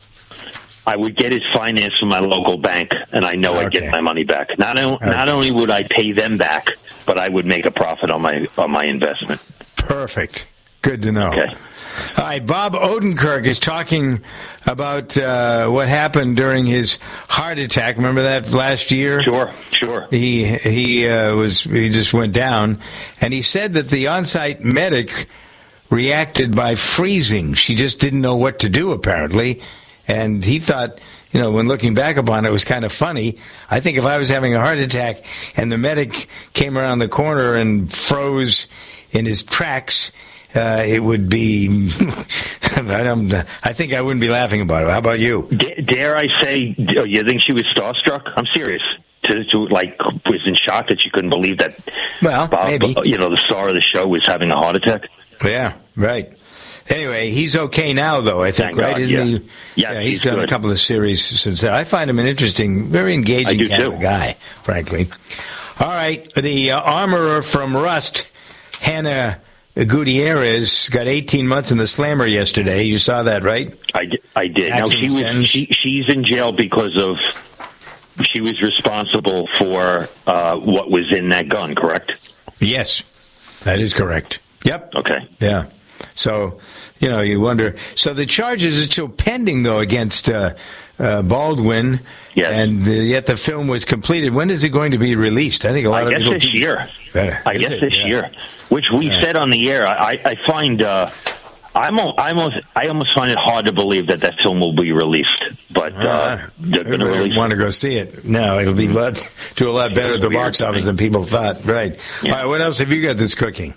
I would get it financed from my local bank, and I know okay. I'd get my money back. Not, o- okay. not only would I pay them back, but I would make a profit on my on my investment.
Perfect. Good to know.
Okay.
All right, Bob Odenkirk is talking about uh, what happened during his heart attack. Remember that last year?
Sure, sure.
He he uh, was he just went down, and he said that the on-site medic reacted by freezing. She just didn't know what to do, apparently. And he thought, you know, when looking back upon it, it was kind of funny. I think if I was having a heart attack and the medic came around the corner and froze in his tracks, uh, it would be, I, don't, I think I wouldn't be laughing about it. How about you?
D- dare I say, you think she was starstruck? I'm serious. To, to like, was in shock that she couldn't believe that
well,
Bob,
maybe.
you know, the star of the show was having a heart attack.
Yeah, right. Anyway, he's okay now, though, I think,
Thank
right?
God,
Isn't
yeah.
he?
Yeah,
yeah, he's,
he's
done
good.
a couple of series since then. I find him an interesting, very engaging kind
too.
of guy, frankly. All right, the uh, armorer from Rust, Hannah Gutierrez, got eighteen months in the slammer yesterday. You saw that, right?
I, I did. Now,
Action
she was
sentence.
she, she's in jail because of she was responsible for uh, what was in that gun, correct?
Yes, that is correct. Yep.
Okay.
Yeah. So, you know, you wonder. So the charges are still pending, though, against uh, uh, Baldwin.
Yes.
And the, yet the film was completed. When is it going to be released? I think a lot
I
of
guess
people
this year.
Better.
I
Is
guess
it?
this
Yeah.
year, which we
Yeah.
said on the air. I, I find uh, I'm al- I almost I almost find it hard to believe that that film will be released, but uh,
Uh,
they're going to
everybody
release.
want to go see it. No, it'll be lot, do a lot better at the box office than people thought. Right.
Yeah.
All right. What else have you got that's cooking?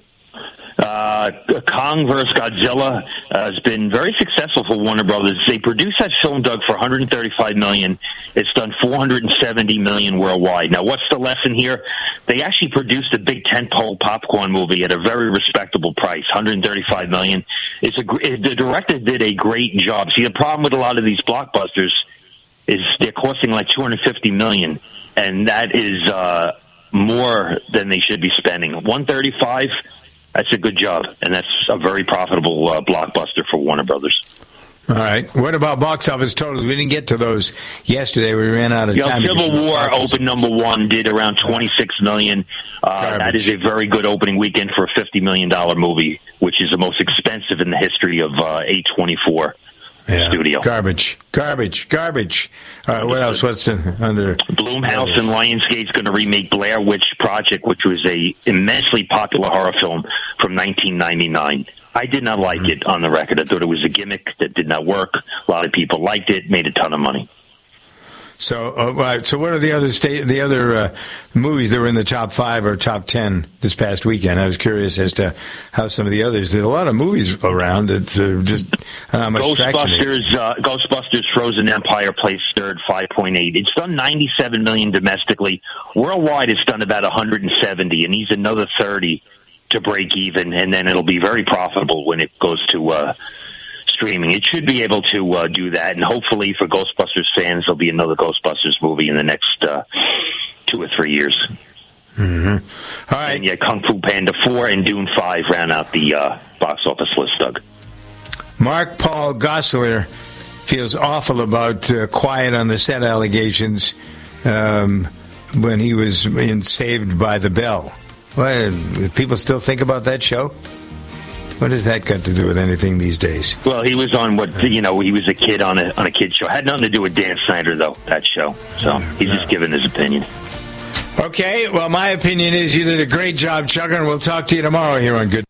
Uh, Kong versus Godzilla uh, has been very successful for Warner Brothers. They produced that film, Doug, for one hundred thirty-five million dollars. It's done four hundred seventy million dollars worldwide. Now, what's the lesson here? They actually produced a big tentpole popcorn movie at a very respectable price, one hundred thirty-five million dollars. It's a gr- the director did a great job. See, the problem with a lot of these blockbusters is they're costing like two hundred fifty million dollars, and that is uh, more than they should be spending. one thirty-five. That's a good job, and that's a very profitable uh, blockbuster for Warner Brothers.
All right. What about box office totals? We didn't get to those yesterday. We ran out of
You know,
time.
Civil War opened number one, did around twenty-six million dollars. Uh, that is a very good opening weekend for a fifty million dollars movie, which is the most expensive in the history of uh, A twenty-four
Yeah.
studio.
Garbage, garbage, garbage. All right, what else? What's uh, under?
Blumhouse and Lionsgate's going to remake Blair Witch Project, which was a immensely popular horror film from nineteen ninety-nine. I did not like it on the record. I thought it was a gimmick that did not work. A lot of people liked it, made a ton of money.
So, uh, right, so what are the other state, the other uh, movies that were in the top five or top ten this past weekend? I was curious as to how some of the others. There's a lot of movies around that uh, just I don't know how much traction they-
Ghostbusters, uh, Ghostbusters Frozen Empire placed third, five point eight. It's done ninety-seven million dollars domestically. Worldwide, it's done about one hundred seventy, and he's another thirty to break even, and then it'll be very profitable when it goes to uh, streaming. It should be able to uh, do that, and hopefully for Ghostbusters fans, there'll be another Ghostbusters movie in the next uh, two or three years.
Mm-hmm. All right.
And yeah, Kung Fu Panda four and Dune five round out the uh, box office list, Doug.
Mark Paul Gosselaar feels awful about uh, Quiet on the Set allegations um, when he was in Saved by the Bell. What, people still think about that show? What has that got to do with anything these days?
Well, he was on what you know. He was a kid on a on a kid show. Had nothing to do with Dan Snyder, though. That show. So he's just giving his opinion.
Okay. Well, my opinion is you did a great job, Chuck, and we'll talk to you tomorrow here on Good.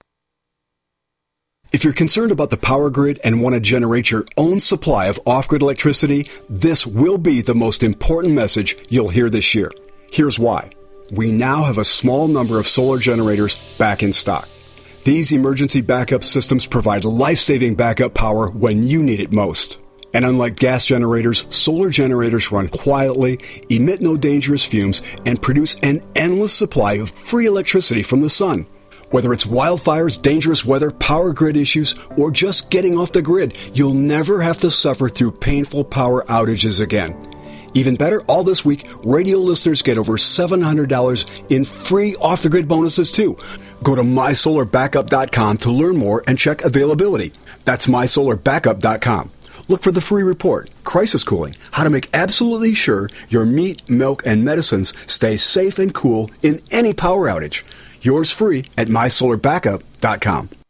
If you're concerned about the power grid and want to generate your own supply of off-grid electricity, this will be the most important message you'll hear this year. Here's why. We now have a small number of solar generators back in stock. These emergency backup systems provide life-saving backup power when you need it most. And unlike gas generators, solar generators run quietly, emit no dangerous fumes, and produce an endless supply of free electricity from the sun. Whether it's wildfires, dangerous weather, power grid issues, or just getting off the grid, you'll never have to suffer through painful power outages again. Even better, all this week, radio listeners get over seven hundred dollars in free off-the-grid bonuses, too. Go to my solar backup dot com to learn more and check availability. That's my solar backup dot com. Look for the free report, Crisis Cooling, how to make absolutely sure your meat, milk, and medicines stay safe and cool in any power outage. Yours free at my solar backup dot com.